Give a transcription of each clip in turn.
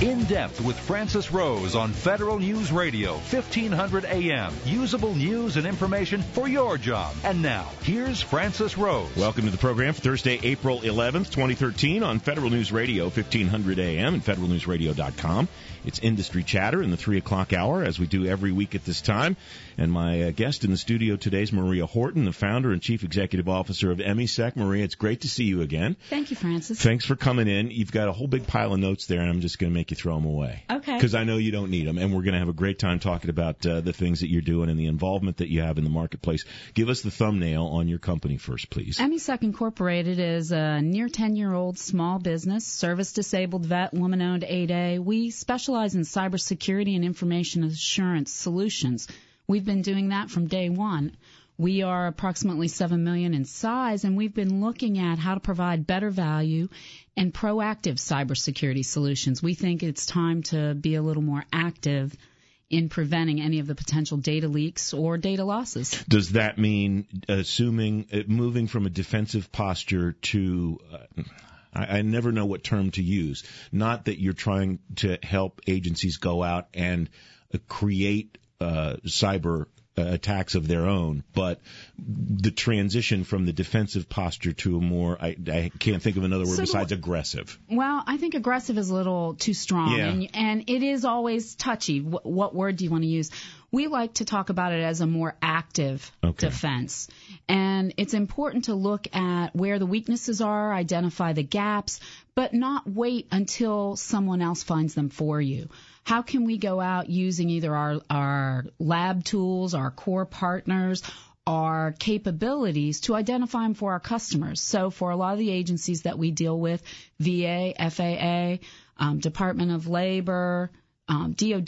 In Depth with Francis Rose on Federal News Radio, 1500 AM. Usable news and information for your job. And now, here's Francis Rose. Welcome to the program for Thursday, April 11th, 2013 on Federal News Radio, 1500 AM and federalnewsradio.com. It's Industry Chatter in the 3 o'clock hour, as we do every week at this time. And my guest in the studio today is Maria Horton, the founder and chief executive officer of EMISEC. Maria, it's great to see you again. Thank you, Francis. Thanks for coming in. You've got a whole big pile of notes there, and I'm just going to make you throw them away. Okay. Because I know you don't need them, and we're going to have a great time talking about the things that you're doing and the involvement that you have in the marketplace. Give us the thumbnail on your company first, please. EMISEC Incorporated is a near 10-year-old small business, service-disabled vet, woman-owned 8A. We specialize in cybersecurity and information assurance solutions. We've been doing that from day one. We are approximately $7 million in size, and we've been looking at how to provide better value and proactive cybersecurity solutions. We think it's time to be a little more active in preventing any of the potential data leaks or data losses. Does that mean moving from a defensive posture to I never know what term to use. Not that you're trying to help agencies go out and create cyber attacks of their own, but the transition from the defensive posture to a more, I can't think of another word besides aggressive. Well, I think aggressive is a little too strong, and it is always touchy. What word do you want to use? We like to talk about it as a more active defense. And it's important to look at where the weaknesses are, identify the gaps, but not wait until someone else finds them for you. How can we go out using either our lab tools, our core partners, our capabilities to identify them for our customers? So for a lot of the agencies that we deal with, VA, FAA, Department of Labor, DOD,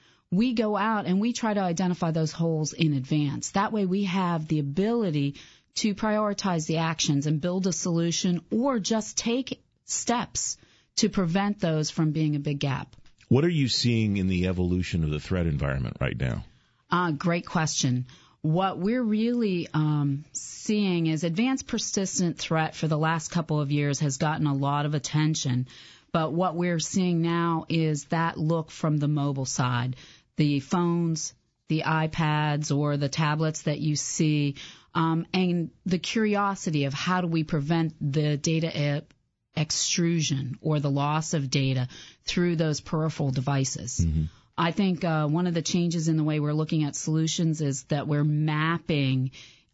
we go out and we try to identify those holes in advance. That way we have the ability to prioritize the actions and build a solution or just take steps to prevent those from being a big gap. What are you seeing in the evolution of the threat environment right now? Great question. What we're really seeing is advanced persistent threat for the last couple of years has gotten a lot of attention. But what we're seeing now is that look from the mobile side, the phones, the iPads, or the tablets that you see, and the curiosity of how do we prevent the data extrusion or the loss of data through those peripheral devices. Mm-hmm. I think one of the changes in the way we're looking at solutions is that we're mapping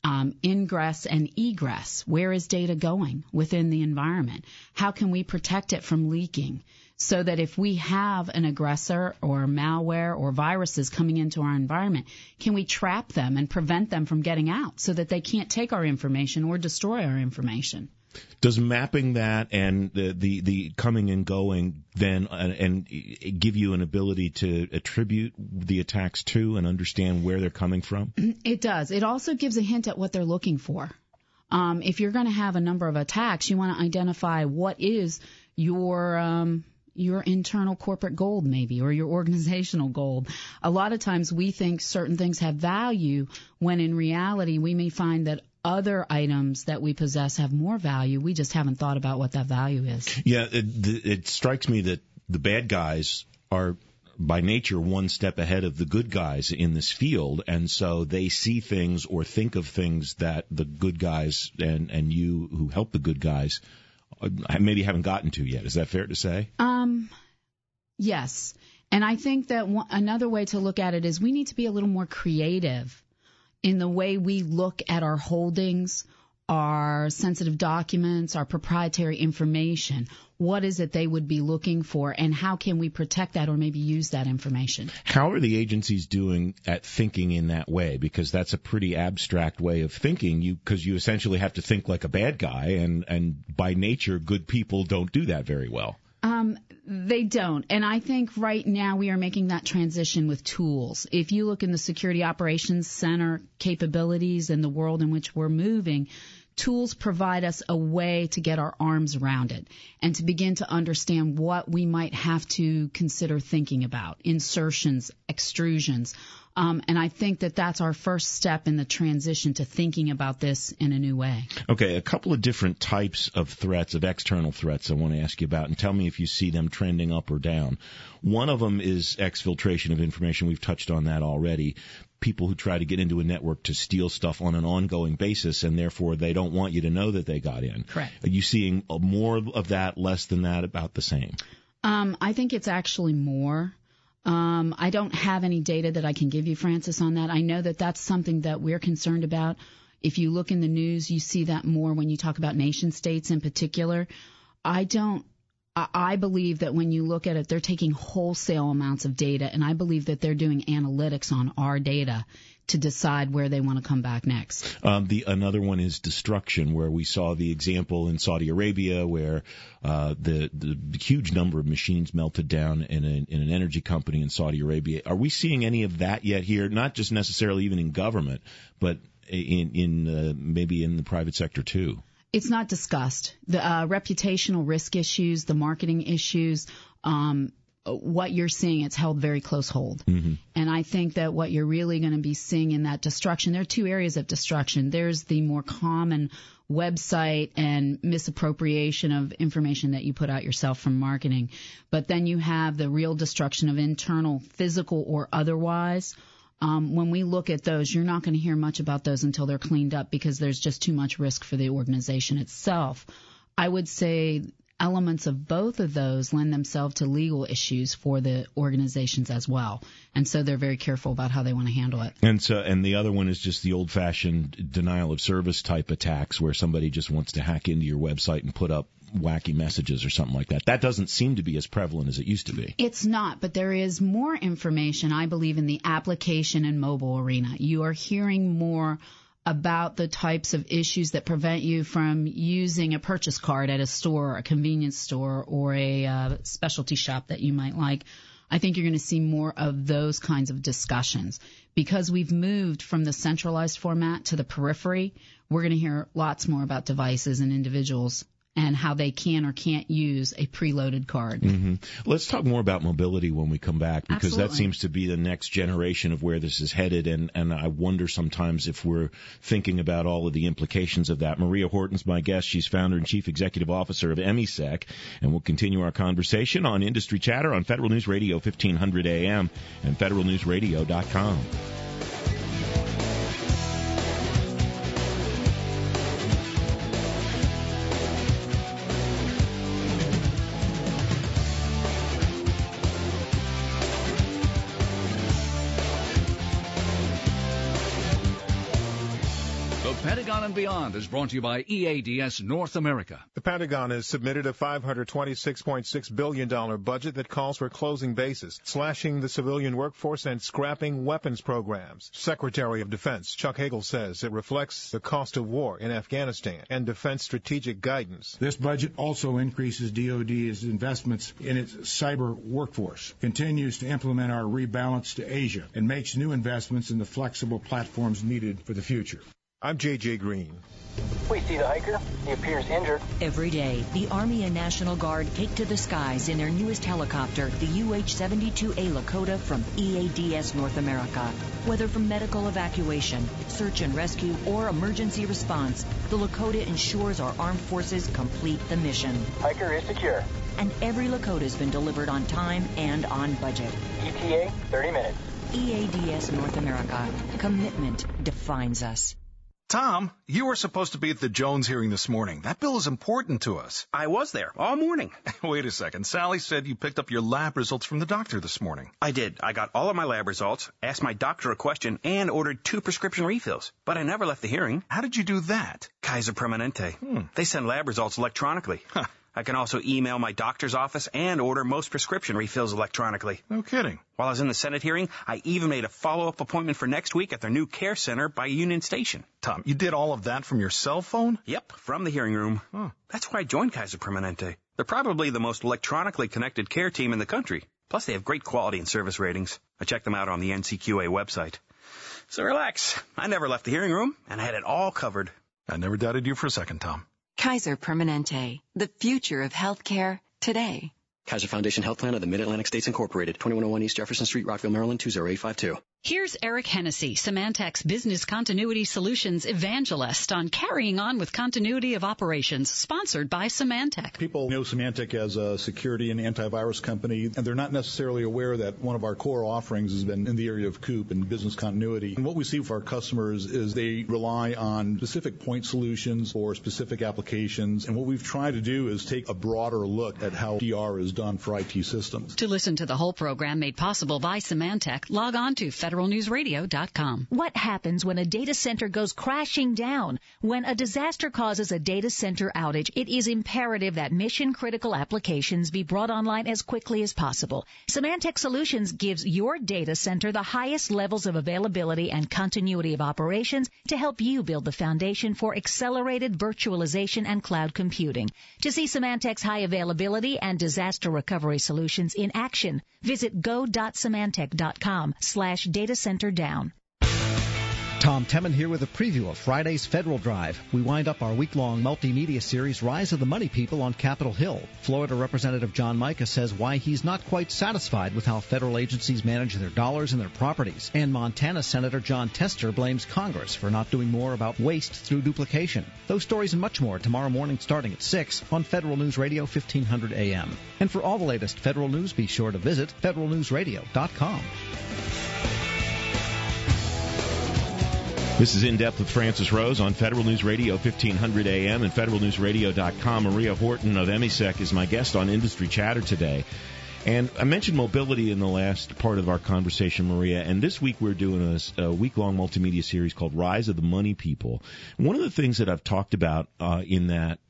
ingress and egress. Where is data going within the environment? How can we protect it from leaking so that if we have an aggressor or malware or viruses coming into our environment, can we trap them and prevent them from getting out so that they can't take our information or destroy our information? Does mapping that and the coming and going then and give you an ability to attribute the attacks to and understand where they're coming from? It does. It also gives a hint at what they're looking for. If you're going to have a number of attacks, you want to identify what is your internal corporate goal maybe, or your organizational goal. A lot of times we think certain things have value when in reality we may find that other items that we possess have more value. We just haven't thought about what that value is. Yeah, it strikes me that the bad guys are by nature one step ahead of the good guys in this field, and so they see things or think of things that the good guys and you who help the good guys maybe haven't gotten to yet. Is that fair to say? Yes. And I think that another way to look at it is we need to be a little more creative in the way we look at our holdings, our sensitive documents, our proprietary information. What is it they would be looking for, and how can we protect that or maybe use that information? How are the agencies doing at thinking in that way? Because that's a pretty abstract way of thinking, because you essentially have to think like a bad guy, and by nature, good people don't do that very well. They don't. And I think right now we are making that transition with tools. If you look in the Security Operations Center capabilities and the world in which we're moving, tools provide us a way to get our arms around it and to begin to understand what we might have to consider thinking about. Insertions, extrusions, And I think that that's our first step in the transition to thinking about this in a new way. Okay, a couple of different types of threats, of external threats I want to ask you about, and tell me if you see them trending up or down. One of them is exfiltration of information. We've touched on that already. People who try to get into a network to steal stuff on an ongoing basis, and therefore they don't want you to know that they got in. Correct. Are you seeing more of that, less than that, about the same? I think it's actually more. I don't have any data that I can give you, Francis, on that. I know that that's something that we're concerned about. If you look in the news, you see that more when you talk about nation states in particular. I believe that when you look at it, they're taking wholesale amounts of data, and I believe that they're doing analytics on our data to decide where they want to come back next. Another one is destruction, where we saw the example in Saudi Arabia where the huge number of machines melted down in an energy company in Saudi Arabia. Are we seeing any of that yet here? Not just necessarily even in government, but in maybe in the private sector too. It's not discussed. The reputational risk issues, the marketing issues, what you're seeing, it's held very close hold. Mm-hmm. And I think that what you're really going to be seeing in that destruction, there are two areas of destruction. There's the more common website and misappropriation of information that you put out yourself from marketing. But then you have the real destruction of internal, physical or otherwise. When we look at those, you're not going to hear much about those until they're cleaned up because there's just too much risk for the organization itself. I would say elements of both of those lend themselves to legal issues for the organizations as well. And so they're very careful about how they want to handle it. And the other one is just the old-fashioned denial of service type attacks where somebody just wants to hack into your website and put up wacky messages or something like that. That doesn't seem to be as prevalent as it used to be. It's not, but there is more information, I believe, in the application and mobile arena. You are hearing more about the types of issues that prevent you from using a purchase card at a store, a convenience store, or a specialty shop that you might like. I think you're going to see more of those kinds of discussions. Because we've moved from the centralized format to the periphery, we're going to hear lots more about devices and individuals and how they can or can't use a preloaded card. Mm-hmm. Let's talk more about mobility when we come back, because Absolutely. That seems to be the next generation of where this is headed, and I wonder sometimes if we're thinking about all of the implications of that. Maria Horton's my guest. She's founder and chief executive officer of EMISEC, and we'll continue our conversation on Industry Chatter on Federal News Radio 1500 AM and federalnewsradio.com. Pentagon and Beyond is brought to you by EADS North America. The Pentagon has submitted a $526.6 billion budget that calls for closing bases, slashing the civilian workforce, and scrapping weapons programs. Secretary of Defense Chuck Hagel says it reflects the cost of war in Afghanistan and defense strategic guidance. This budget also increases DoD's investments in its cyber workforce, continues to implement our rebalance to Asia, and makes new investments in the flexible platforms needed for the future. I'm J.J. Green. We see the hiker. He appears injured. Every day, the Army and National Guard take to the skies in their newest helicopter, the UH-72A Lakota from EADS North America. Whether from medical evacuation, search and rescue, or emergency response, the Lakota ensures our armed forces complete the mission. Hiker is secure. And every Lakota's been delivered on time and on budget. ETA, 30 minutes. EADS North America. Commitment defines us. Tom, you were supposed to be at the Jones hearing this morning. That bill is important to us. I was there all morning. Wait a second. Sally said you picked up your lab results from the doctor this morning. I did. I got all of my lab results, asked my doctor a question, and ordered 2 prescription refills. But I never left the hearing. How did you do that? Kaiser Permanente. They send lab results electronically. Huh. I can also email my doctor's office and order most prescription refills electronically. No kidding. While I was in the Senate hearing, I even made a follow-up appointment for next week at their new care center by Union Station. Tom, you did all of that from your cell phone? Yep, from the hearing room. Huh. That's why I joined Kaiser Permanente. They're probably the most electronically connected care team in the country. Plus, they have great quality and service ratings. I checked them out on the NCQA website. So relax. I never left the hearing room, and I had it all covered. I never doubted you for a second, Tom. Kaiser Permanente, the future of healthcare today. Kaiser Foundation Health Plan of the Mid-Atlantic States Incorporated, 2101 East Jefferson Street, Rockville, Maryland, 20852. Here's Eric Hennessy, Symantec's Business Continuity Solutions evangelist, on carrying on with continuity of operations, sponsored by Symantec. People know Symantec as a security and antivirus company, and they're not necessarily aware that one of our core offerings has been in the area of COOP and business continuity. And what we see for our customers is they rely on specific point solutions for specific applications, and what we've tried to do is take a broader look at how DR is done for IT systems. To listen to the whole program made possible by Symantec, log on to federalnewsradio.com. What happens when a data center goes crashing down? When a disaster causes a data center outage, it is imperative that mission-critical applications be brought online as quickly as possible. Symantec Solutions gives your data center the highest levels of availability and continuity of operations to help you build the foundation for accelerated virtualization and cloud computing. To see Symantec's high availability and disaster recovery solutions in action, visit go.symantec.com/data center down. Tom Temin here with a preview of Friday's Federal Drive. We wind up our week-long multimedia series, Rise of the Money People, on Capitol Hill. Florida Representative John Mica says why he's not quite satisfied with how federal agencies manage their dollars and their properties. And Montana Senator John Tester blames Congress for not doing more about waste through duplication. Those stories and much more tomorrow morning starting at 6 on Federal News Radio 1500 AM. And for all the latest federal news, be sure to visit federalnewsradio.com. This is In Depth with Francis Rose on Federal News Radio 1500 AM and federalnewsradio.com. Maria Horton of EMISEC is my guest on Industry Chatter today. And I mentioned mobility in the last part of our conversation, Maria, and this week we're doing a week-long multimedia series called Rise of the Money People. One of the things that I've talked about in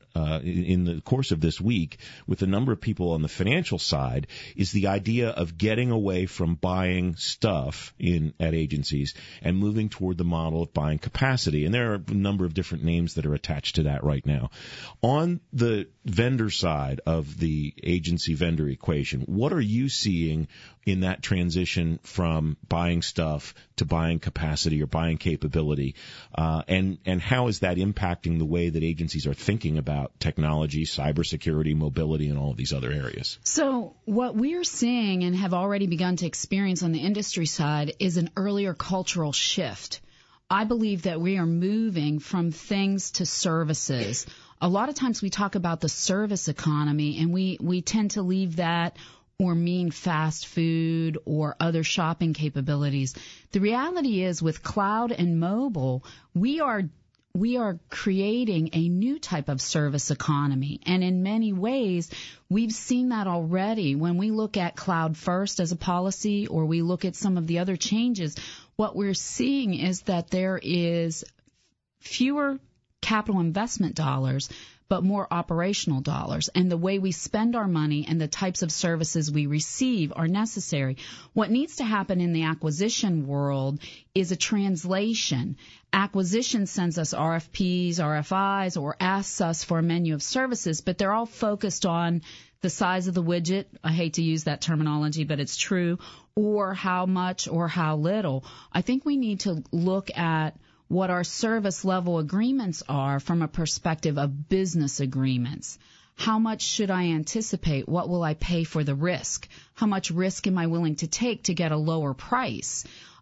the course of this week with a number of people on the financial side is the idea of getting away from buying stuff at agencies and moving toward the model of buying capacity. And there are a number of different names that are attached to that right now. On the vendor side of the agency vendor equation, what are you seeing in that transition from buying stuff to buying capacity or buying capability? And how is that impacting the way that agencies are thinking about technology, cybersecurity, mobility, and all of these other areas? So what we're seeing and have already begun to experience on the industry side is an earlier cultural shift. I believe that we are moving from things to services. A lot of times we talk about the service economy, and we tend to leave that or mean fast food or other shopping capabilities. The reality is, with cloud and mobile, we are creating a new type of service economy. And in many ways, we've seen that already. When we look at cloud first as a policy, or we look at some of the other changes, what we're seeing is that there is fewer capital investment dollars, but more operational dollars. And the way we spend our money and the types of services we receive are necessary. What needs to happen in the acquisition world is a translation. Acquisition sends us RFPs, RFIs, or asks us for a menu of services, but they're all focused on the size of the widget. I hate to use that terminology, but it's true. Or how much or how little. I think we need to look at what our service level agreements are from a perspective of business agreements. How much should I anticipate? What will I pay for the risk? How much risk am I willing to take to get a lower price?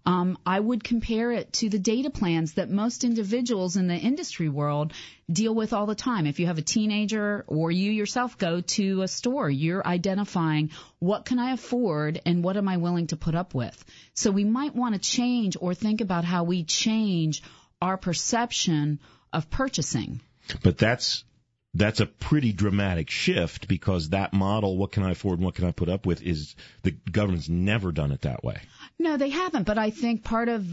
I would compare it to the data plans that most individuals in the industry world deal with all the time. If you have a teenager or you yourself go to a store, you're identifying what can I afford and what am I willing to put up with. So we might want to change or think about how we change our perception of purchasing. But that's a pretty dramatic shift, because that model, what can I afford and what can I put up with, is the government's never done it that way. No, they haven't. But I think part of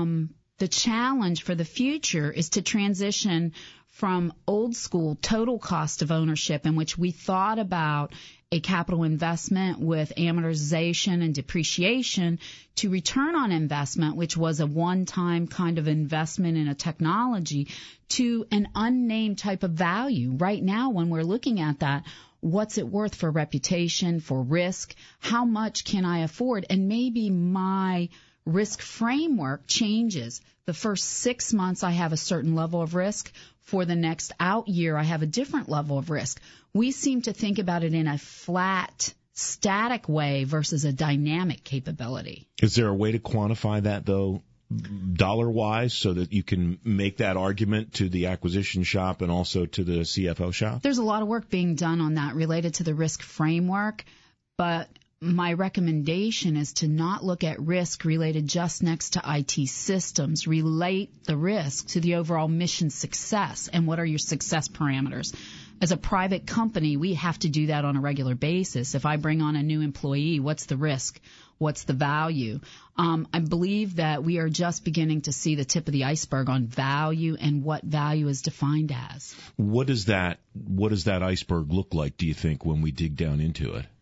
the challenge for the future is to transition from old school total cost of ownership, in which we thought about a capital investment with amortization and depreciation, to return on investment, which was a one-time kind of investment in a technology, to an unnamed type of value. Right now, when we're looking at that, what's it worth for reputation, for risk? How much can I afford? And maybe my risk framework changes. The first 6 months, I have a certain level of risk. For the next out year, I have a different level of risk. We seem to think about it in a flat static way versus a dynamic capability. Is there a way to quantify that, though, dollar-wise, so that you can make that argument to the acquisition shop and also to the CFO shop? There's a lot of work being done on that related to the risk framework, but my recommendation is to not look at risk related just next to IT systems. Relate the risk to the overall mission success and what are your success parameters. As a private company, we have to do that on a regular basis. If I bring on a new employee, what's the risk? What's the value? I believe that we are just beginning to see the tip of the iceberg on value and what value is defined as. What does that iceberg look like, do you think, when we dig down into it?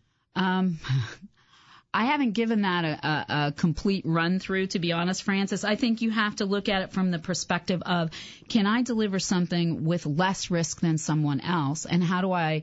I haven't given that a complete run through, to be honest, Francis. I think you have to look at it from the perspective of, can I deliver something with less risk than someone else, and how do I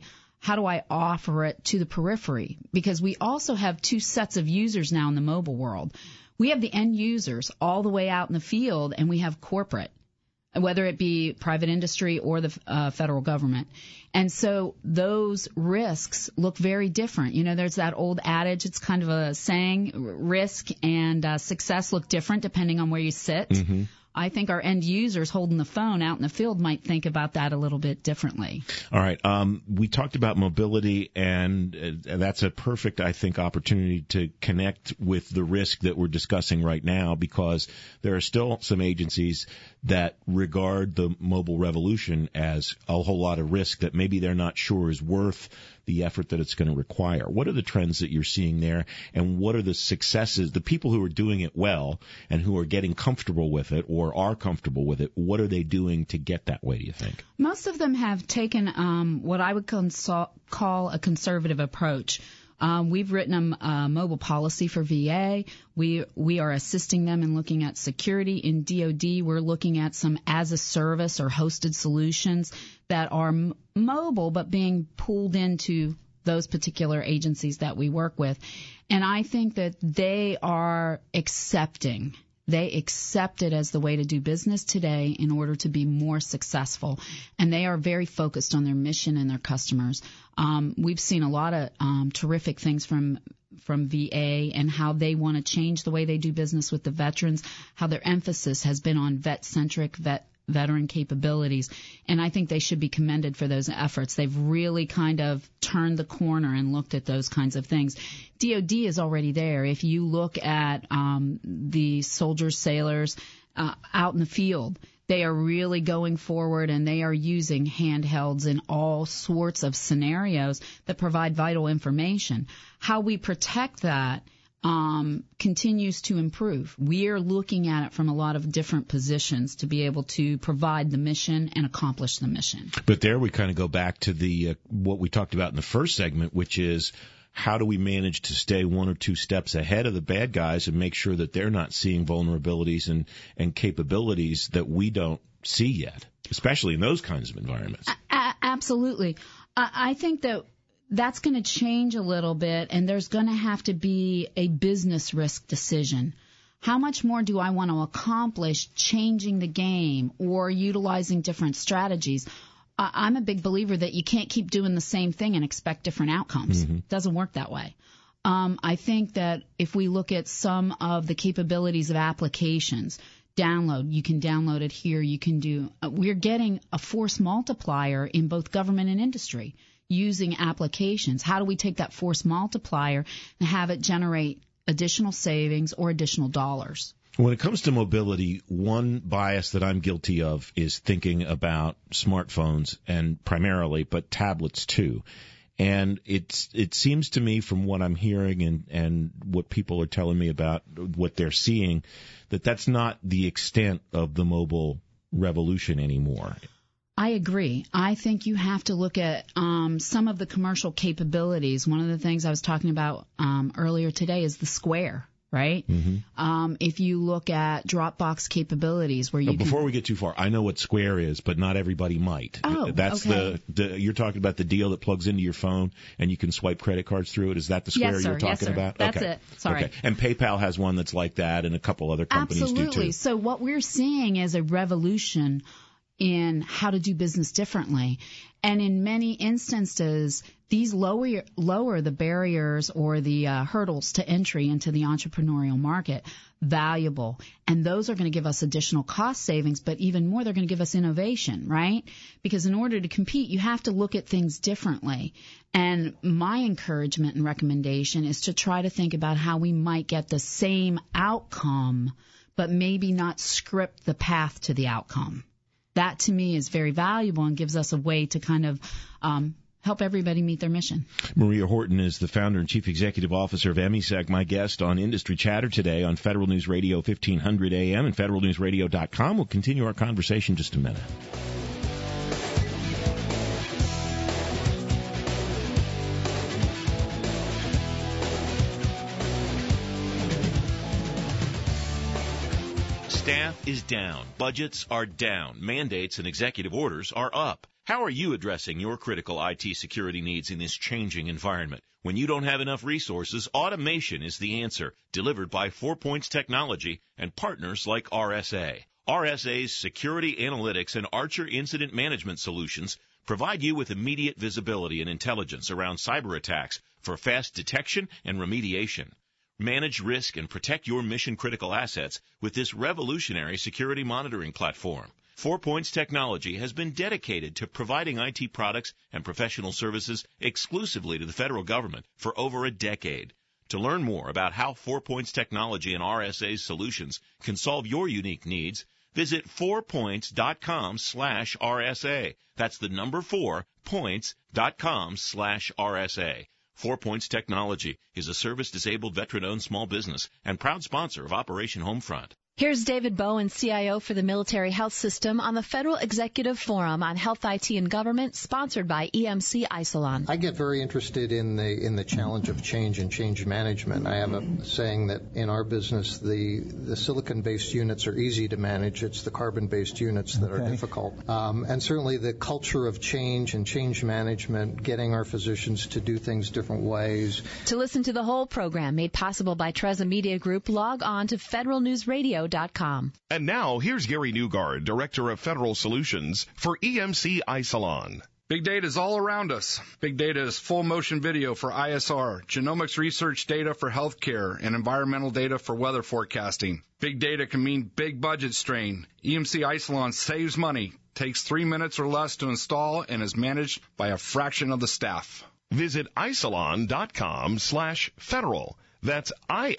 offer it to the periphery? Because we also have two sets of users now in the mobile world. We have the end users all the way out in the field, and we have corporate, whether it be private industry or the federal government. And so those risks look very different. You know, there's that old adage, it's kind of a saying, risk and success look different depending on where you sit. Mm-hmm. I think our end users holding the phone out in the field might think about that a little bit differently. All right. We talked about mobility, and that's a perfect, I think, opportunity to connect with the risk that we're discussing right now, because there are still some agencies that regard the mobile revolution as a whole lot of risk that maybe they're not sure is worth the effort that it's going to require. What are the trends that you're seeing there, and what are the successes, the people who are doing it well and who are getting comfortable with it or are comfortable with it, what are they doing to get that way, do you think? Most of them have taken what I would call a conservative approach. We've written a mobile policy for VA. We are assisting them in looking at security. In DoD, we're looking at some as-a-service or hosted solutions that are mobile but being pulled into those particular agencies that we work with. And I think that they are accepting. They accept it as the way to do business today in order to be more successful. And they are very focused on their mission and their customers. We've seen a lot of terrific things from VA and how they want to change the way they do business with the veterans, how their emphasis has been on vet-centric, veteran capabilities. And I think they should be commended for those efforts. They've really kind of turned the corner and looked at those kinds of things. DoD is already there. If you look at the soldiers, sailors out in the field, they are really going forward, and they are using handhelds in all sorts of scenarios that provide vital information. How we protect that continues to improve. We are looking at it from a lot of different positions to be able to provide the mission and accomplish the mission. But there we kind of go back to the what we talked about in the first segment, which is, how do we manage to stay one or two steps ahead of the bad guys and make sure that they're not seeing vulnerabilities and capabilities that we don't see yet, especially in those kinds of environments? Absolutely. I think that that's going to change a little bit, and there's going to have to be a business risk decision. How much more do I want to accomplish changing the game or utilizing different strategies? I'm a big believer that you can't keep doing the same thing and expect different outcomes. Mm-hmm. It doesn't work that way. I think that if we look at some of the capabilities of applications, download, you can download it here, you can do, we're getting a force multiplier in both government and industry using applications. How do we take that force multiplier and have it generate additional savings or additional dollars? When it comes to mobility, one bias that I'm guilty of is thinking about smartphones, and primarily, but tablets too. And it seems to me, from what I'm hearing and what people are telling me about what they're seeing, that that's not the extent of the mobile revolution anymore. I agree. I think you have to look at some of the commercial capabilities. One of the things I was talking about earlier today is the Square. Right? Mm-hmm. If you look at Dropbox capabilities where you Before we get too far, I know what Square is, but not everybody might. Oh, that's okay. You're talking about the deal that plugs into your phone and you can swipe credit cards through it. Is that the Square yes, sir. you're talking yes, sir. about? That's okay. it. Sorry. Okay. And PayPal has one that's like that, and a couple other companies Absolutely. do too. So what we're seeing is a revolution in how to do business differently. And in many instances, these lower the barriers or the hurdles to entry into the entrepreneurial market valuable. And those are going to give us additional cost savings, but even more, they're going to give us innovation, right? Because in order to compete, you have to look at things differently. And my encouragement and recommendation is to try to think about how we might get the same outcome, but maybe not script the path to the outcome. That, to me, is very valuable and gives us a way to kind of help everybody meet their mission. Maria Horton is the founder and chief executive officer of EMISEC, my guest on Industry Chatter today on Federal News Radio 1500 AM and federalnewsradio.com. We'll continue our conversation in just a minute. Staff is down. Budgets are down. Mandates and executive orders are up. How are you addressing your critical IT security needs in this changing environment? When you don't have enough resources, automation is the answer, delivered by 4 Points Technology and partners like RSA. RSA's security analytics and Archer incident management solutions provide you with immediate visibility and intelligence around cyber attacks for fast detection and remediation. Manage risk and protect your mission-critical assets with this revolutionary security monitoring platform. 4 Points Technology has been dedicated to providing IT products and professional services exclusively to the federal government for over a decade. To learn more about how 4 Points Technology and RSA's solutions can solve your unique needs, visit 4points.com/RSA. That's the number 4, points.com/RSA. 4 Points Technology is a service-disabled, veteran-owned small business and proud sponsor of Operation Homefront. Here's David Bowen, CIO for the Military Health System, on the Federal Executive Forum on Health, IT, and Government, sponsored by EMC Isilon. I get very interested in the challenge of change and change management. I have a saying that in our business, the silicon-based units are easy to manage. It's the carbon-based units that are difficult. And certainly the culture of change and change management, getting our physicians to do things different ways. To listen to the whole program made possible by Treza Media Group, log on to federalnewsradio.com. And now, here's Gary Newgard, Director of Federal Solutions for EMC Isilon. Big data is all around us. Big data is full motion video for ISR, genomics research data for healthcare, and environmental data for weather forecasting. Big data can mean big budget strain. EMC Isilon saves money, takes 3 minutes or less to install, and is managed by a fraction of the staff. Visit isilon.com/federal. That's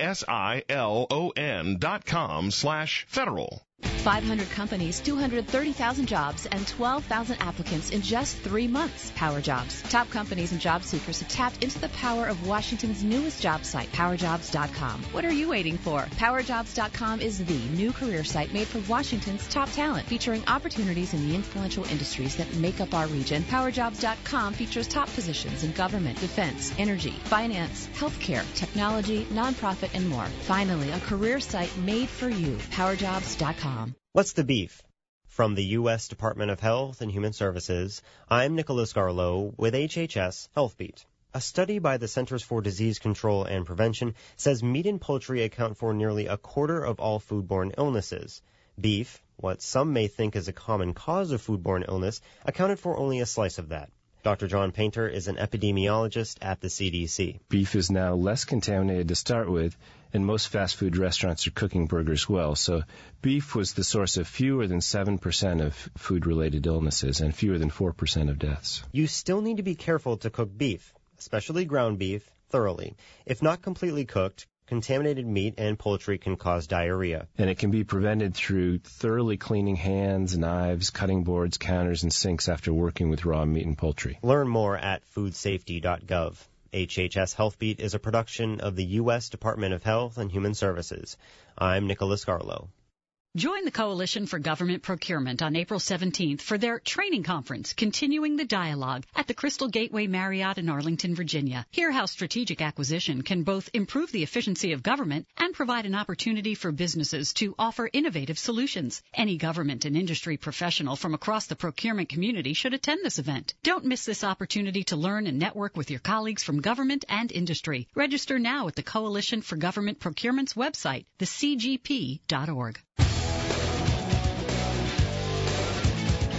ISILON.com/federal. 500 companies, 230,000 jobs, and 12,000 applicants in just 3 months. Power Jobs. Top companies and job seekers have tapped into the power of Washington's newest job site, PowerJobs.com. What are you waiting for? PowerJobs.com is the new career site made for Washington's top talent, featuring opportunities in the influential industries that make up our region. PowerJobs.com features top positions in government, defense, energy, finance, healthcare, technology, nonprofit, and more. Finally, a career site made for you. PowerJobs.com. What's the beef? From the U.S. Department of Health and Human Services, I'm Nicholas Garlow with HHS HealthBeat. A study by the Centers for Disease Control and Prevention says meat and poultry account for nearly a quarter of all foodborne illnesses. Beef, what some may think is a common cause of foodborne illness, accounted for only a slice of that. Dr. John Painter is an epidemiologist at the CDC. Beef is now less contaminated to start with, and most fast food restaurants are cooking burgers well. So beef was the source of fewer than 7% of food-related illnesses and fewer than 4% of deaths. You still need to be careful to cook beef, especially ground beef, thoroughly. If not completely cooked, contaminated meat and poultry can cause diarrhea. And it can be prevented through thoroughly cleaning hands, knives, cutting boards, counters, and sinks after working with raw meat and poultry. Learn more at foodsafety.gov. HHS HealthBeat is a production of the U.S. Department of Health and Human Services. I'm Nicholas Garlow. Join the Coalition for Government Procurement on April 17th for their training conference, Continuing the Dialogue, at the Crystal Gateway Marriott in Arlington, Virginia. Hear how strategic acquisition can both improve the efficiency of government and provide an opportunity for businesses to offer innovative solutions. Any government and industry professional from across the procurement community should attend this event. Don't miss this opportunity to learn and network with your colleagues from government and industry. Register now at the Coalition for Government Procurement's website, thecgp.org.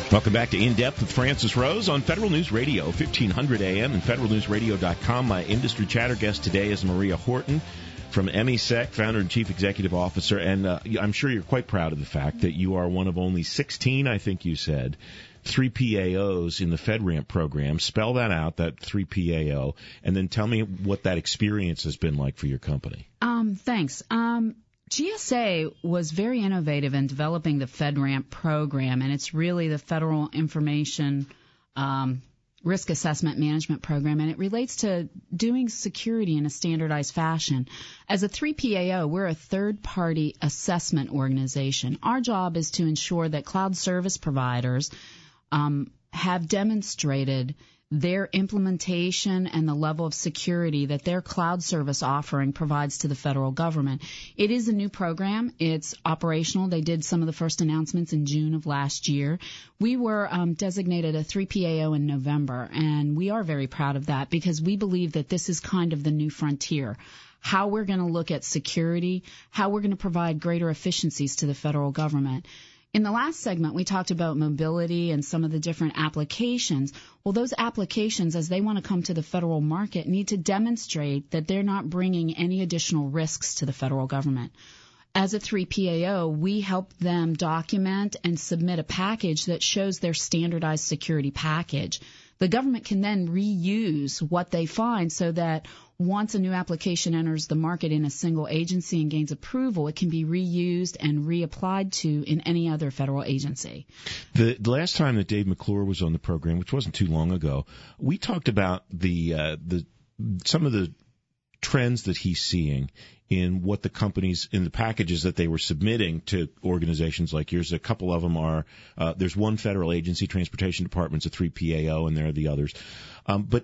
Welcome back to In Depth with Francis Rose on Federal News Radio, 1500 AM and federalnewsradio.com. My industry chatter guest today is Maria Horton from MESEC, founder and chief executive officer. And I'm sure you're quite proud of the fact that you are one of only 16, I think you said, 3PAOs in the FedRAMP program. Spell that out, that 3PAO, and then tell me what that experience has been like for your company. Thanks. GSA was very innovative in developing the FedRAMP program, and it's really the Federal Information Risk Assessment Management Program, and it relates to doing security in a standardized fashion. As a 3PAO, we're a third-party assessment organization. Our job is to ensure that cloud service providers have demonstrated their implementation and the level of security that their cloud service offering provides to the federal government. It is a new program. It's operational. They did some of the first announcements in June of last year. We were designated a 3PAO in November, and we are very proud of that because we believe that this is kind of the new frontier. How we're going to look at security, how we're going to provide greater efficiencies to the federal government. In the last segment, we talked about mobility and some of the different applications. Well, those applications, as they want to come to the federal market, need to demonstrate that they're not bringing any additional risks to the federal government. As a 3PAO, we help them document and submit a package that shows their standardized security package. The government can then reuse what they find so that once a new application enters the market in a single agency and gains approval, it can be reused and reapplied to in any other federal agency. The last time that Dave McClure was on the program, which wasn't too long ago, we talked about some of the trends that he's seeing in what the companies, in the packages that they were submitting to organizations like yours. A couple of them are, there's one federal agency, Transportation Department's a 3PAO, and there are the others. But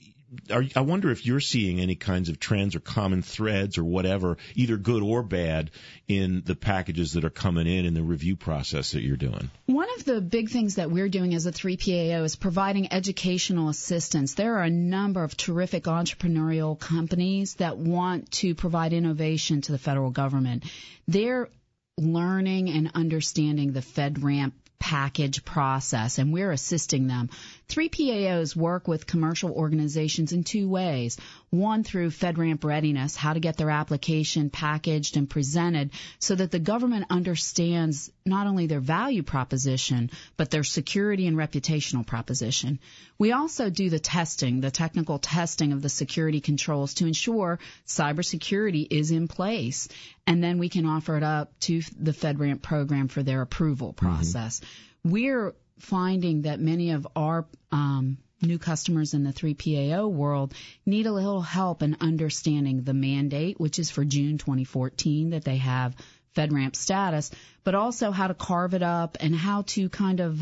I wonder if you're seeing any kinds of trends or common threads or whatever, either good or bad, in the packages that are coming in the review process that you're doing. One of the big things that we're doing as a 3PAO is providing educational assistance. There are a number of terrific entrepreneurial companies that want to provide innovation to the federal government. They're learning and understanding the FedRAMP package process, and we're assisting them. 3PAOs work with commercial organizations in two ways. One, through FedRAMP readiness, how to get their application packaged and presented so that the government understands not only their value proposition, but their security and reputational proposition. We also do the testing, the technical testing of the security controls to ensure cybersecurity is in place, and then we can offer it up to the FedRAMP program for their approval process. We're finding that many of our new customers in the 3PAO world need a little help in understanding the mandate, which is for June 2014 that they have FedRAMP status, but also how to carve it up and how to kind of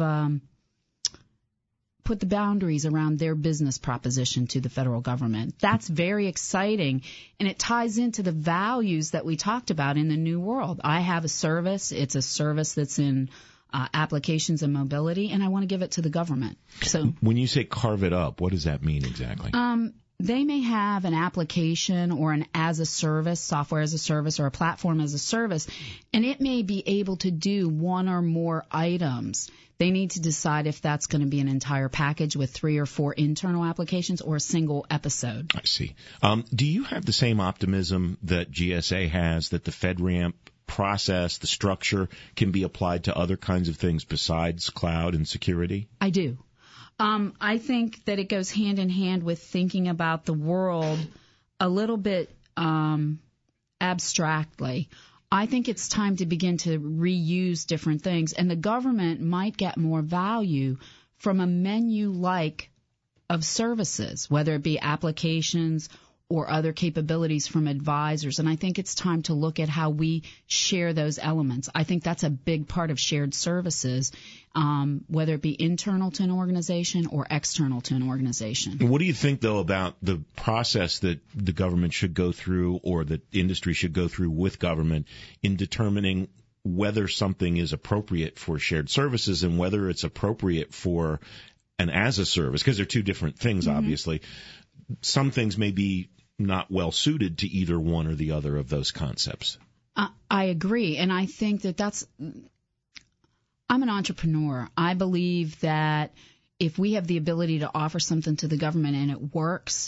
put the boundaries around their business proposition to the federal government. That's very exciting, and it ties into the values that we talked about in the new world. I have a service. It's a service that's in applications and mobility, and I want to give it to the government. So when you say carve it up, what does that mean exactly? They may have an application or an as-a-service, software as a service, or a platform as a service, and it may be able to do one or more items. They need to decide if that's going to be an entire package with 3 or 4 internal applications or a single episode. I see. Do you have the same optimism that GSA has, that the FedRAMP process, the structure, can be applied to other kinds of things besides cloud and security? I do. I think that it goes hand in hand with thinking about the world a little bit abstractly. I think it's time to begin to reuse different things, and the government might get more value from a menu-like of services, whether it be applications or other capabilities from advisors. And I think it's time to look at how we share those elements. I think that's a big part of shared services, whether it be internal to an organization or external to an organization. What do you think, though, about the process that the government should go through, or that industry should go through with government, in determining whether something is appropriate for shared services and whether it's appropriate for an as-a-service? Because they're two different things, obviously. Some things may be not well suited to either one or the other of those concepts. I agree, and I think that I'm an entrepreneur. I believe that if we have the ability to offer something to the government and it works,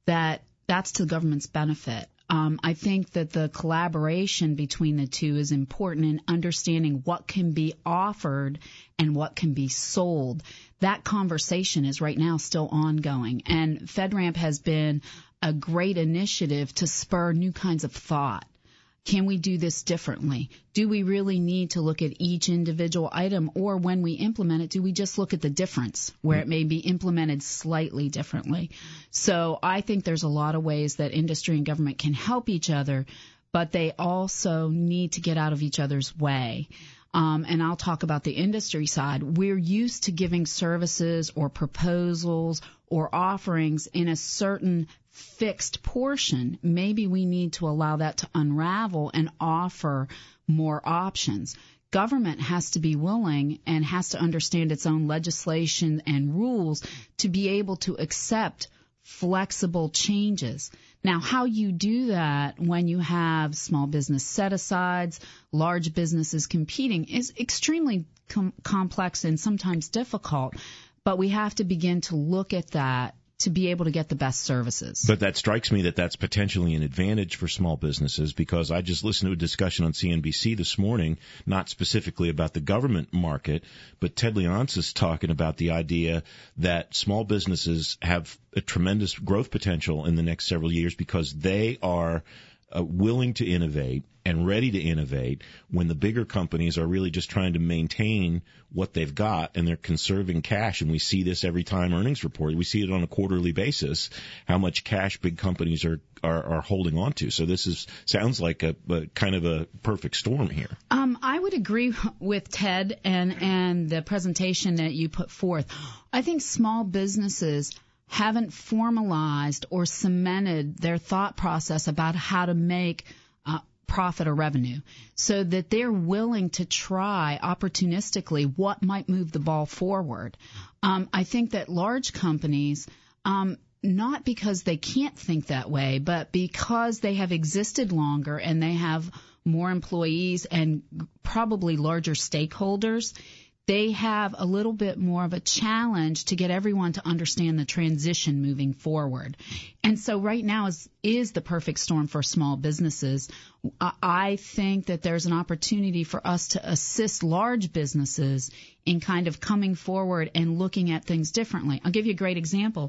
that's to the government's benefit. I think that the collaboration between the two is important in understanding what can be offered and what can be sold. That conversation is right now still ongoing, and FedRAMP has been a great initiative to spur new kinds of thought. Can we do this differently? Do we really need to look at each individual item, or when we implement it, do we just look at the difference where it may be implemented slightly differently? So I think there's a lot of ways that industry and government can help each other, but they also need to get out of each other's way. And I'll talk about the industry side. We're used to giving services or proposals or offerings in a certain fixed portion. Maybe we need to allow that to unravel and offer more options. Government has to be willing and has to understand its own legislation and rules to be able to accept flexible changes. Now, how you do that when you have small business set-asides, large businesses competing is extremely complex and sometimes difficult, but we have to begin to look at that to be able to get the best services. But that strikes me that that's potentially an advantage for small businesses, because I just listened to a discussion on CNBC this morning, not specifically about the government market, but Ted Leonsis talking about the idea that small businesses have a tremendous growth potential in the next several years because they are willing to innovate and ready to innovate when the bigger companies are really just trying to maintain what they've got and they're conserving cash. And we see this every time earnings report. We see it on a quarterly basis, how much cash big companies are holding on to. So this sounds like a kind of a perfect storm here. I would agree with Ted and the presentation that you put forth. I think small businesses haven't formalized or cemented their thought process about how to make profit or revenue, so that they're willing to try opportunistically what might move the ball forward. I think that large companies, not because they can't think that way, but because they have existed longer and they have more employees and probably larger stakeholders, they have a little bit more of a challenge to get everyone to understand the transition moving forward. And so right now is the perfect storm for small businesses. I think that there's an opportunity for us to assist large businesses in kind of coming forward and looking at things differently. I'll give you a great example.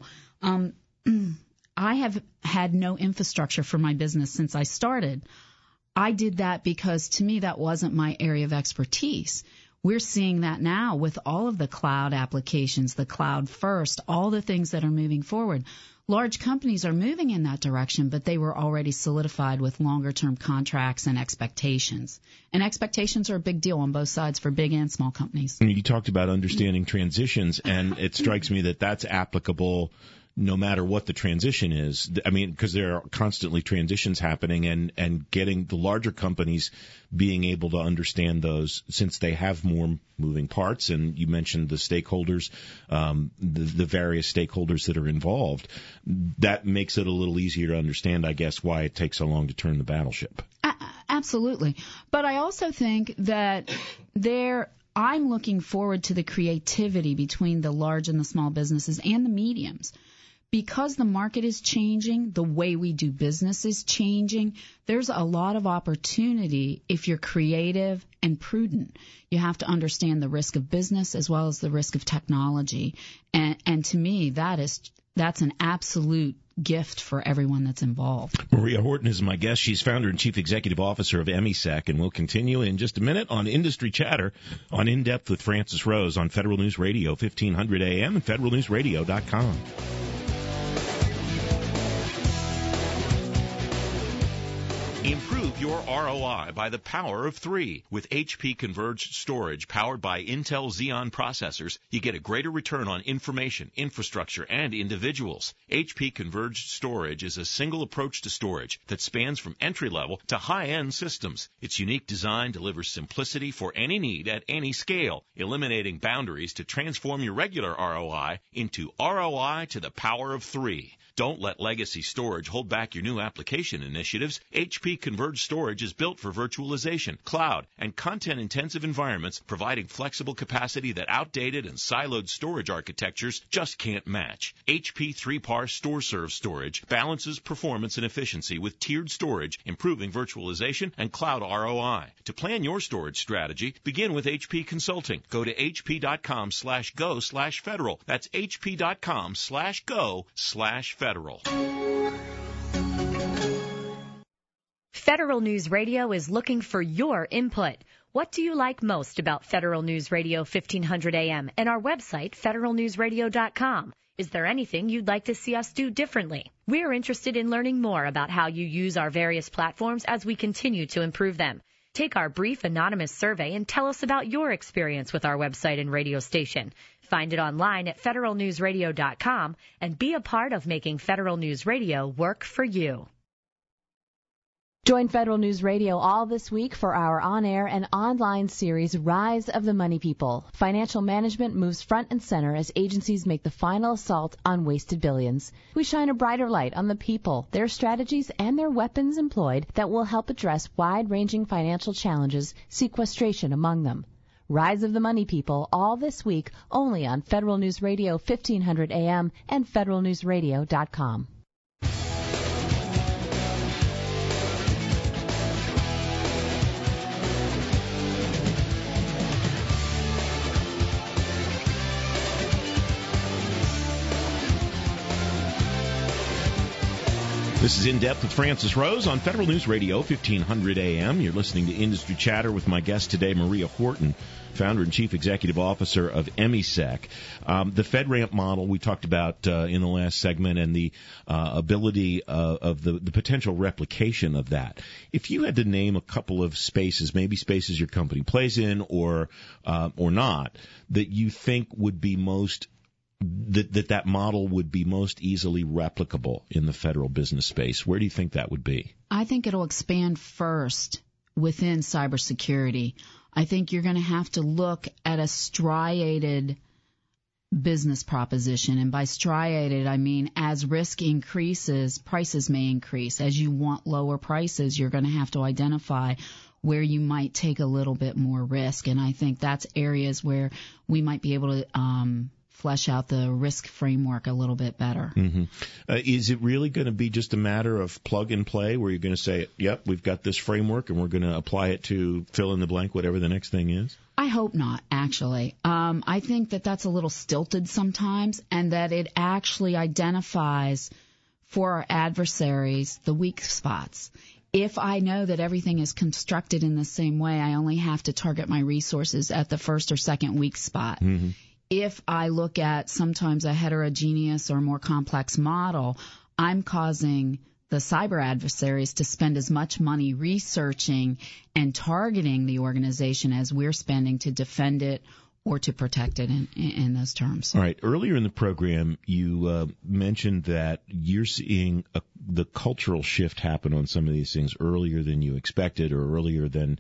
I have had no infrastructure for my business since I started. I did that because to me that wasn't my area of expertise. We're seeing that now with all of the cloud applications, the cloud first, all the things that are moving forward. Large companies are moving in that direction, but they were already solidified with longer-term contracts and expectations. And expectations are a big deal on both sides for big and small companies. You talked about understanding transitions, and it strikes me that that's applicable no matter what the transition is. I mean, because there are constantly transitions happening, and getting the larger companies being able to understand those, since they have more moving parts, and you mentioned the stakeholders, the various stakeholders that are involved, that makes it a little easier to understand, I guess, why it takes so long to turn the battleship. Absolutely. But I also think that I'm looking forward to the creativity between the large and the small businesses and the mediums. Because the market is changing, the way we do business is changing, there's a lot of opportunity if you're creative and prudent. You have to understand the risk of business as well as the risk of technology. And to me, that's an absolute gift for everyone that's involved. Maria Horton is my guest. She's founder and chief executive officer of EMISEC, and we'll continue in just a minute on Industry Chatter on In Depth with Francis Rose on Federal News Radio, 1500 AM and federalnewsradio.com. Improve your ROI by the power of 3. With HP Converged Storage powered by Intel Xeon processors, you get a greater return on information, infrastructure, and individuals. HP Converged Storage is a single approach to storage that spans from entry-level to high-end systems. Its unique design delivers simplicity for any need at any scale, eliminating boundaries to transform your regular ROI into ROI to the power of 3. Don't let legacy storage hold back your new application initiatives. HP HP Converged Storage is built for virtualization, cloud, and content-intensive environments, providing flexible capacity that outdated and siloed storage architectures just can't match. HP 3PAR StoreServe storage balances performance and efficiency with tiered storage, improving virtualization and cloud ROI. To plan your storage strategy, begin with HP Consulting. Go to hp.com/go/federal. That's hp.com/go/federal. Federal News Radio is looking for your input. What do you like most about Federal News Radio 1500 AM and our website, federalnewsradio.com? Is there anything you'd like to see us do differently? We're interested in learning more about how you use our various platforms as we continue to improve them. Take our brief anonymous survey and tell us about your experience with our website and radio station. Find it online at federalnewsradio.com and be a part of making Federal News Radio work for you. Join Federal News Radio all this week for our on-air and online series, Rise of the Money People. Financial management moves front and center as agencies make the final assault on wasted billions. We shine a brighter light on the people, their strategies, and their weapons employed that will help address wide-ranging financial challenges, sequestration among them. Rise of the Money People, all this week, only on Federal News Radio 1500 AM and federalnewsradio.com. This is In Depth with Francis Rose on Federal News Radio 1500 AM. You're listening to Industry Chatter with my guest today, Maria Horton, founder and chief executive officer of EMISEC. The FedRAMP model we talked about in the last segment, and the ability of the potential replication of that. If you had to name a couple of spaces, maybe spaces your company plays in or not, that you think would be most that model would be most easily replicable in the federal business space, where do you think that would be? I think it'll expand first within cybersecurity. I think you're going to have to look at a striated business proposition. And by striated, I mean as risk increases, prices may increase. As you want lower prices, you're going to have to identify where you might take a little bit more risk. And I think that's areas where we might be able to flesh out the risk framework a little bit better. Mm-hmm. Is it really going to be just a matter of plug and play where you're going to say, yep, we've got this framework and we're going to apply it to fill in the blank, whatever the next thing is? I hope not, actually. I think that that's a little stilted sometimes, and that it actually identifies for our adversaries the weak spots. If I know that everything is constructed in the same way, I only have to target my resources at the first or second weak spot. Mm-hmm. If I look at sometimes a heterogeneous or more complex model, I'm causing the cyber adversaries to spend as much money researching and targeting the organization as we're spending to defend it or to protect it in those terms. All right. Earlier in the program, you mentioned that you're seeing the cultural shift happen on some of these things earlier than you expected, or earlier than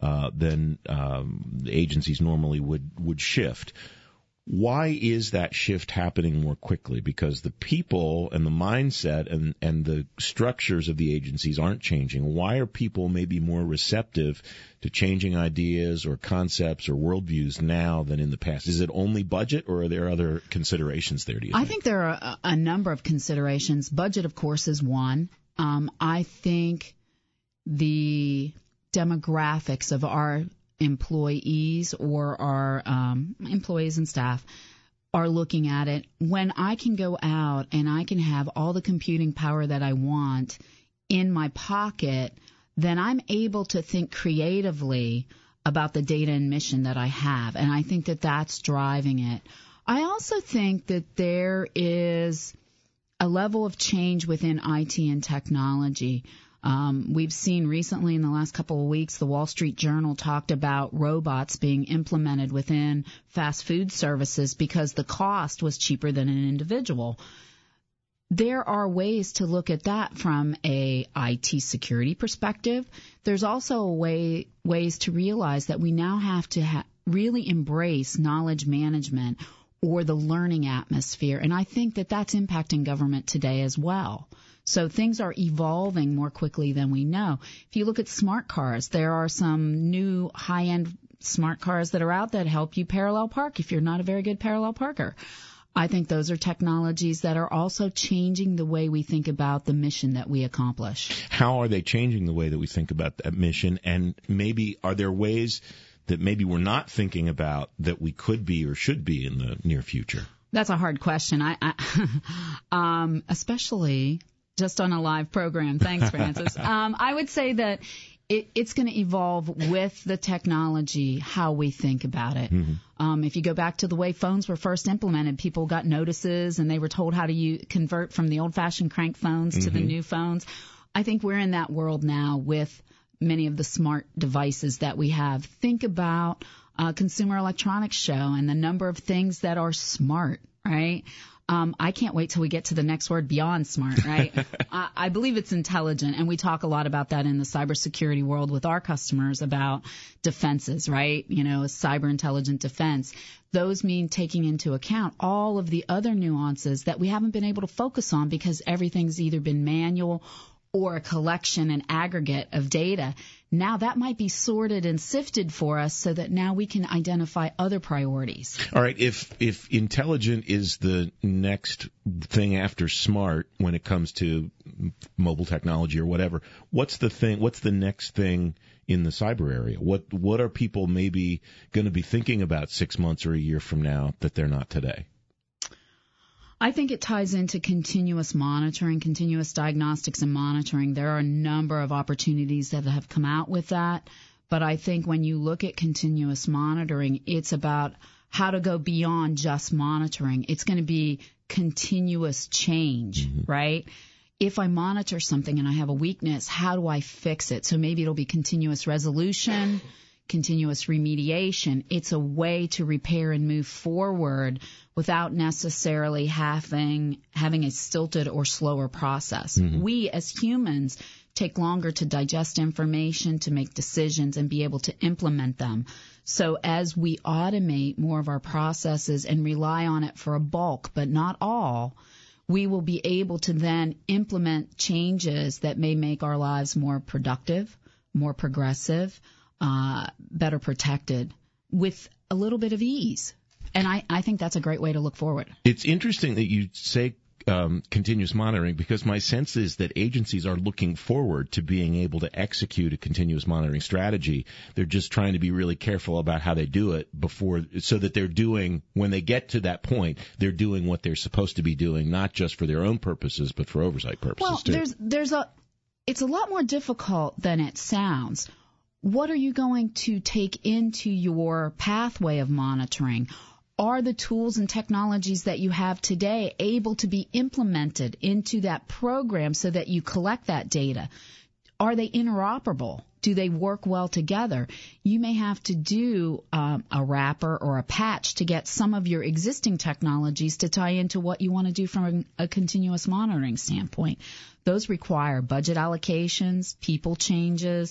the agencies normally would shift. Why is that shift happening more quickly? Because the people and the mindset and the structures of the agencies aren't changing. Why are people maybe more receptive to changing ideas or concepts or worldviews now than in the past? Is it only budget, or are there other considerations there, do you think? I think there are a number of considerations. Budget, of course, is one. I think the demographics of our employees or our employees and staff are looking at it. When I can go out and I can have all the computing power that I want in my pocket, then I'm able to think creatively about the data and mission that I have. And I think that that's driving it. I also think that there is a level of change within IT and technology. We've seen recently in the last couple of weeks, the Wall Street Journal talked about robots being implemented within fast food services because the cost was cheaper than an individual. There are ways to look at that from a IT security perspective. There's also ways to realize that we now have to really embrace knowledge management, or the learning atmosphere. And I think that that's impacting government today as well. So things are evolving more quickly than we know. If you look at smart cars, there are some new high-end smart cars that are out that help you parallel park if you're not a very good parallel parker. I think those are technologies that are also changing the way we think about the mission that we accomplish. How are they changing the way that we think about that mission? And maybe are there ways that maybe we're not thinking about that we could be or should be in the near future? That's a hard question. Especially just on a live program. Thanks, Francis. I would say that it's going to evolve with the technology, how we think about it. Mm-hmm. If you go back to the way phones were first implemented, people got notices and they were told how to convert from the old-fashioned crank phones to the new phones. I think we're in that world now with many of the smart devices that we have. Think about Consumer Electronics Show and the number of things that are smart, right? I can't wait till we get to the next word, beyond smart, right? I believe it's intelligent, and we talk a lot about that in the cybersecurity world with our customers about defenses, right? You know, cyber intelligent defense. Those mean taking into account all of the other nuances that we haven't been able to focus on because everything's either been manual or a collection and aggregate of data. Now that might be sorted and sifted for us so that now we can identify other priorities. All right, if intelligent is the next thing after smart when it comes to mobile technology or whatever, what's the next thing in the cyber area? What are people maybe going to be thinking about 6 months or a year from now that they're not today? I think it ties into continuous monitoring, continuous diagnostics and monitoring. There are a number of opportunities that have come out with that. But I think when you look at continuous monitoring, it's about how to go beyond just monitoring. It's going to be continuous change, right? If I monitor something and I have a weakness, how do I fix it? So maybe it'll be continuous resolution, continuous remediation. It's a way to repair and move forward without necessarily having a stilted or slower process. Mm-hmm. We as humans take longer to digest information, to make decisions, and be able to implement them. So as we automate more of our processes and rely on it for a bulk, but not all, we will be able to then implement changes that may make our lives more productive, more progressive, better protected with a little bit of ease. And I think that's a great way to look forward. It's interesting that you say continuous monitoring because my sense is that agencies are looking forward to being able to execute a continuous monitoring strategy. They're just trying to be really careful about how they do it so that they're doing, when they get to that point, they're doing what they're supposed to be doing, not just for their own purposes, but for oversight purposes too. Well, it's a lot more difficult than it sounds. What are you going to take into your pathway of monitoring? Are the tools and technologies that you have today able to be implemented into that program so that you collect that data? Are they interoperable? Do they work well together? You may have to do a wrapper or a patch to get some of your existing technologies to tie into what you want to do from a continuous monitoring standpoint. Those require budget allocations, people changes,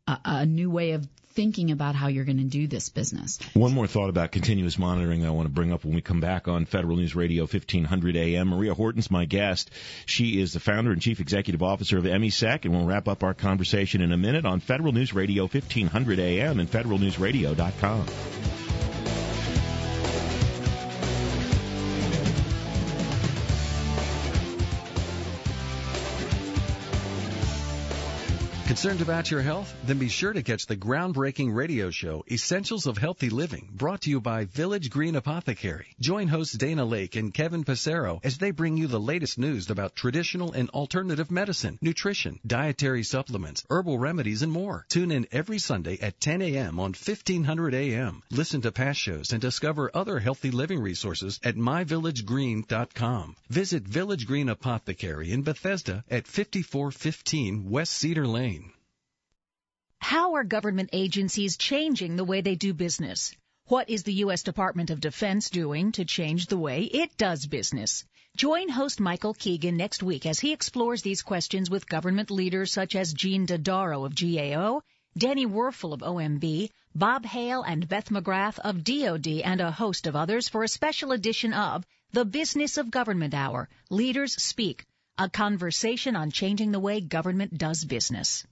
a new way of thinking about how you're going to do this business. One more thought about continuous monitoring I want to bring up when we come back on Federal News Radio 1500 AM. Maria Horton's my guest. She is the founder and chief executive officer of EMISEC, and we'll wrap up our conversation in a minute on Federal News Radio 1500 AM and federalnewsradio.com. Concerned about your health? Then be sure to catch the groundbreaking radio show, Essentials of Healthy Living, brought to you by Village Green Apothecary. Join hosts Dana Lake and Kevin Passero as they bring you the latest news about traditional and alternative medicine, nutrition, dietary supplements, herbal remedies, and more. Tune in every Sunday at 10 a.m. on 1500 a.m. Listen to past shows and discover other healthy living resources at myvillagegreen.com. Visit Village Green Apothecary in Bethesda at 5415 West Cedar Lane. How are government agencies changing the way they do business? What is the U.S. Department of Defense doing to change the way it does business? Join host Michael Keegan next week as he explores these questions with government leaders such as Gene Dodaro of GAO, Danny Werfel of OMB, Bob Hale and Beth McGrath of DoD and a host of others for a special edition of The Business of Government Hour, Leaders Speak, a conversation on changing the way government does business.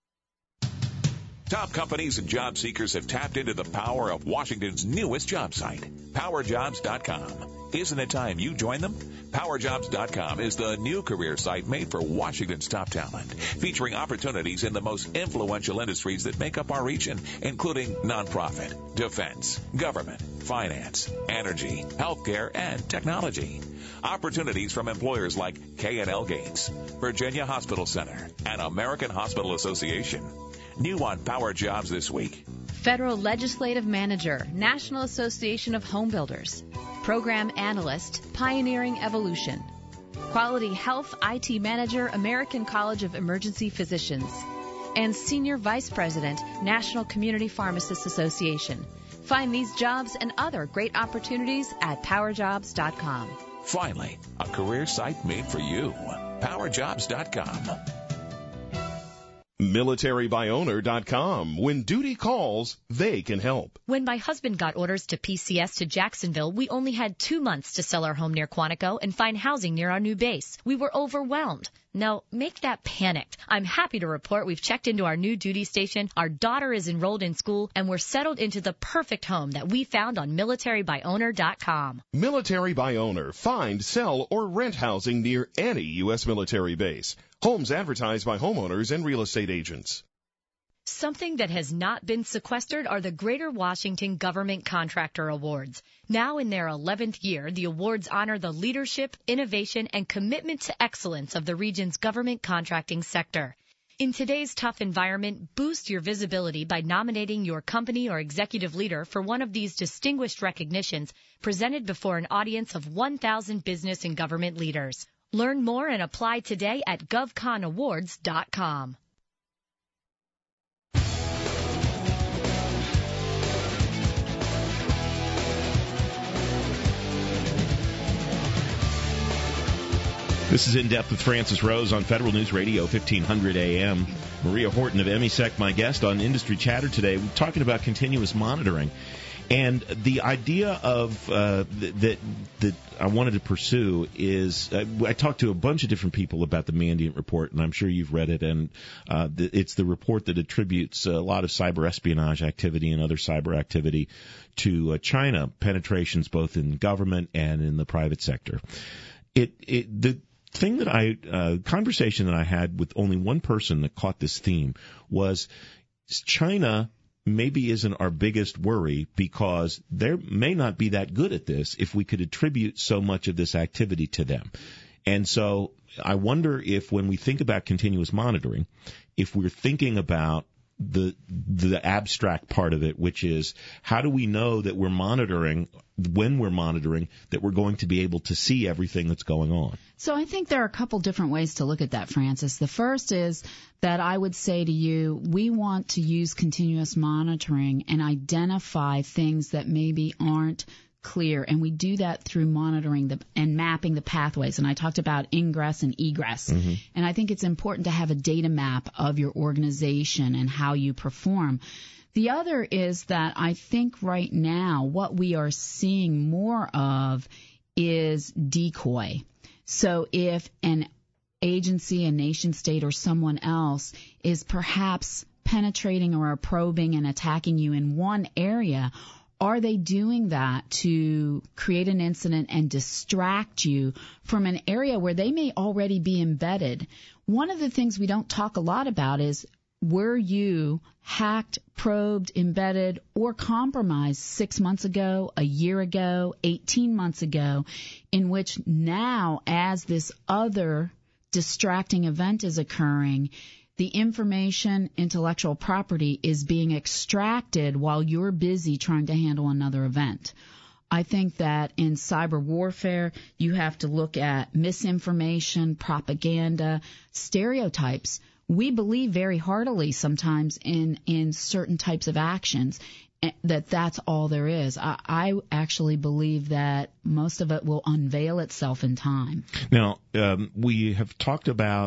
Top companies and job seekers have tapped into the power of Washington's newest job site, PowerJobs.com. Isn't it time you join them? PowerJobs.com is the new career site made for Washington's top talent, featuring opportunities in the most influential industries that make up our region, including nonprofit, defense, government, finance, energy, healthcare, and technology. Opportunities from employers like K&L Gates, Virginia Hospital Center, and American Hospital Association. New on Power Jobs this week. Federal Legislative Manager, National Association of Home Builders. Program Analyst, Pioneering Evolution. Quality Health IT Manager, American College of Emergency Physicians. And Senior Vice President, National Community Pharmacists Association. Find these jobs and other great opportunities at PowerJobs.com. Finally, a career site made for you. PowerJobs.com. MilitaryByOwner.com. When duty calls, they can help. When my husband got orders to PCS to Jacksonville, we only had 2 months to sell our home near Quantico and find housing near our new base. We were overwhelmed. Now, make that panicked. I'm happy to report we've checked into our new duty station, our daughter is enrolled in school, and we're settled into the perfect home that we found on MilitaryByOwner.com. Military by Owner. Find, sell, or rent housing near any U.S. military base. Homes advertised by homeowners and real estate agents. Something that has not been sequestered are the Greater Washington Government Contractor Awards. Now in their 11th year, the awards honor the leadership, innovation, and commitment to excellence of the region's government contracting sector. In today's tough environment, boost your visibility by nominating your company or executive leader for one of these distinguished recognitions presented before an audience of 1,000 business and government leaders. Learn more and apply today at govconawards.com. This is In Depth with Francis Rose on Federal News Radio 1500 AM. Maria Horton of EMISEC, my guest on Industry Chatter today. We're talking about continuous monitoring. And the idea of that I wanted to pursue is I talked to a bunch of different people about the Mandiant Report, and I'm sure you've read it. And it's the report that attributes a lot of cyber espionage activity and other cyber activity to China, penetrations both in government and in the private sector. The conversation that I had with only one person that caught this theme was China maybe isn't our biggest worry because they may not be that good at this if we could attribute so much of this activity to them. And so I wonder if when we think about continuous monitoring, if we're thinking about the abstract part of it, which is how do we know that we're monitoring, when we're monitoring, that we're going to be able to see everything that's going on? So I think there are a couple different ways to look at that, Francis. The first is that I would say to you, we want to use continuous monitoring and identify things that maybe aren't clear, and we do that through monitoring and mapping the pathways. And I talked about ingress and egress. Mm-hmm. And I think it's important to have a data map of your organization and how you perform. The other is that I think right now what we are seeing more of is decoy. So if an agency, a nation state, or someone else is perhaps penetrating or probing and attacking you in one area, are they doing that to create an incident and distract you from an area where they may already be embedded? One of the things we don't talk a lot about is, were you hacked, probed, embedded, or compromised 6 months ago, a year ago, 18 months ago, in which now, as this other distracting event is occurring, the information, intellectual property is being extracted while you're busy trying to handle another event. I think that in cyber warfare, you have to look at misinformation, propaganda, stereotypes. We believe very heartily sometimes in certain types of actions that's all there is. I actually believe that most of it will unveil itself in time. Now, we have talked about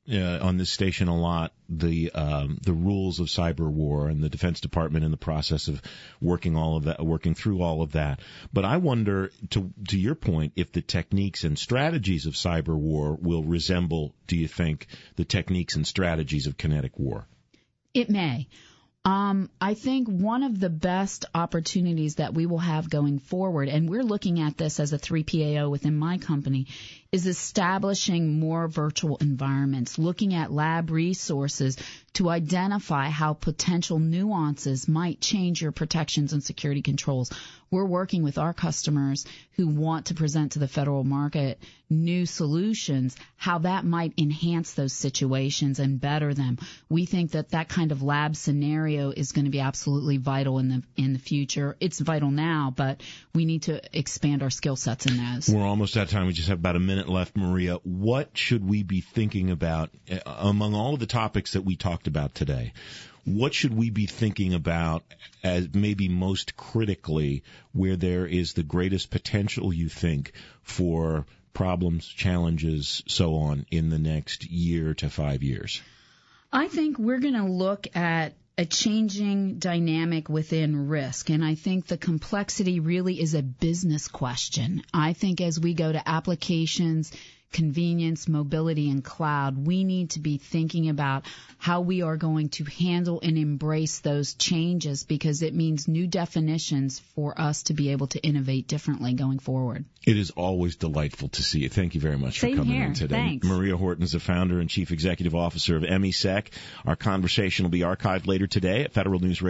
on this station a lot the rules of cyber war and the Defense Department in the process of working through all of that. But I wonder, to your point, if the techniques and strategies of cyber war will resemble, do you think, the techniques and strategies of kinetic war? It may. I think one of the best opportunities that we will have going forward, and we're looking at this as a 3PAO within my company, is establishing more virtual environments, looking at lab resources to identify how potential nuances might change your protections and security controls. We're working with our customers who want to present to the federal market new solutions, how that might enhance those situations and better them. We think that that kind of lab scenario is going to be absolutely vital in the future. It's vital now, but we need to expand our skill sets in those. We're almost out of time. We just have about a minute left, Maria. What should we be thinking about among all of the topics that we talked about today? What should we be thinking about as maybe most critically where there is the greatest potential, you think, for problems, challenges, so on in the next year to 5 years? I think we're going to look at a changing dynamic within risk, and I think the complexity really is a business question. I think as we go to applications, convenience, mobility, and cloud, we need to be thinking about how we are going to handle and embrace those changes, because it means new definitions for us to be able to innovate differently going forward. It is always delightful to see you. Thank you very much for coming in today. Thanks. Maria Horton is the founder and chief executive officer of MESEC. Our conversation will be archived later today at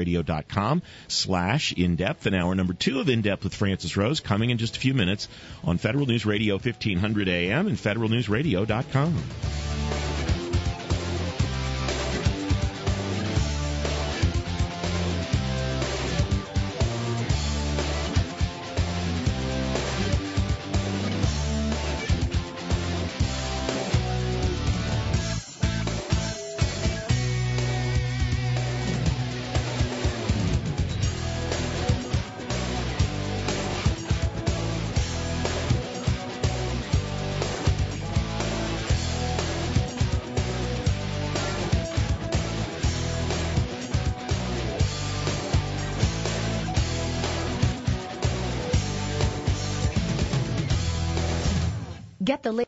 federalnewsradio.com/in-depth. And hour number 2 of In-Depth with Francis Rose coming in just a few minutes on Federal News Radio 1500 AM and federalnewsradio.com. Get the